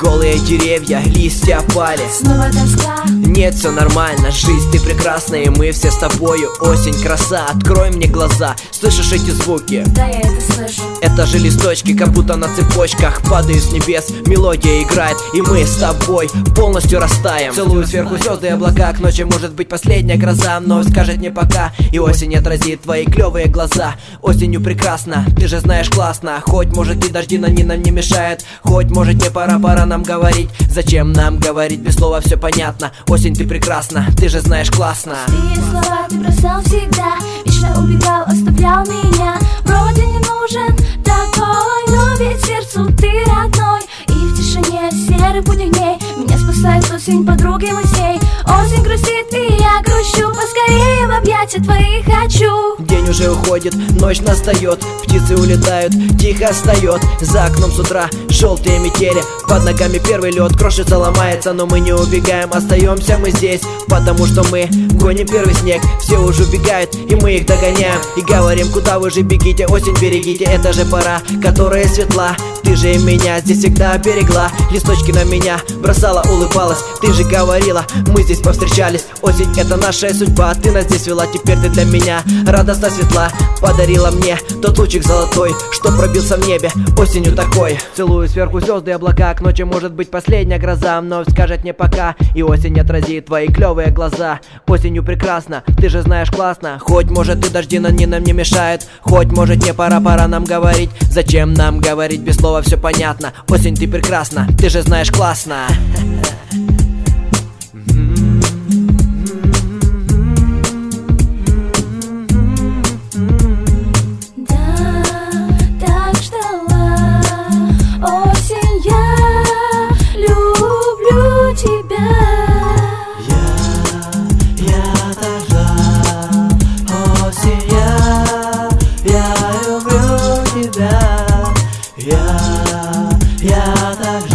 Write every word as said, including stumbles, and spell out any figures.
Голые деревья, листья опали. Снова тоска. Нет, все нормально, жизнь ты прекрасна, и мы все с тобою. Осень, краса, открой мне глаза. Слышишь эти звуки? Да, я это слышу. Это же листочки, как будто на цепочках падают с небес, мелодия играет, и мы с тобой полностью растаем. Целую сверху звезды и облака, к ночи может быть последняя гроза, но скажет мне пока, и осень отразит твои клевые глаза. Осенью прекрасно, ты же знаешь классно. Хоть может и дожди, но они нам не мешают. Хоть может не пора, пора нам говорить. Зачем нам говорить, без слова все понятно. Осень, ты прекрасна, ты же знаешь классно. Пустые слова ты бросал всегда, вечно убегал, оставлял меня. Вроде не нужен такой, но ведь сердцу ты родной. И в тишине серых будних дней меня спасает осень, подруги мы с ней. Осень грустит, и я грущу, поскорее в объятия твои хочу. День уже уходит, ночь настает, птицы улетают, тихо встает. За окном с утра желтые метели, под ногами первый лед, крошится, ломается, но мы не убегаем, остаемся мы здесь, потому что мы гоним первый снег. Все уже убегают, и мы их догоняем, и говорим, куда вы же бегите, осень берегите, это же пора, которая светла. Ты же и меня здесь всегда берегла, листочки на меня бросала, улыбалась. Ты же говорила, мы здесь повстречались. Осень — это наша судьба, ты нас здесь вела, теперь ты для меня радостно светла. Подарила мне тот лучик золотой, что пробился в небе осенью такой. Целую сверху звезды и облака, к ночи может быть последняя гроза, но скажет мне пока, и осень отразит твои клевые глаза. Осенью прекрасно, ты же знаешь классно. Хоть может и дожди, но они нам не мешают. Хоть может не пора, пора нам говорить. Зачем нам говорить, без слова все понятно. Осень, ты прекрасна, ты же знаешь классно. Я, я так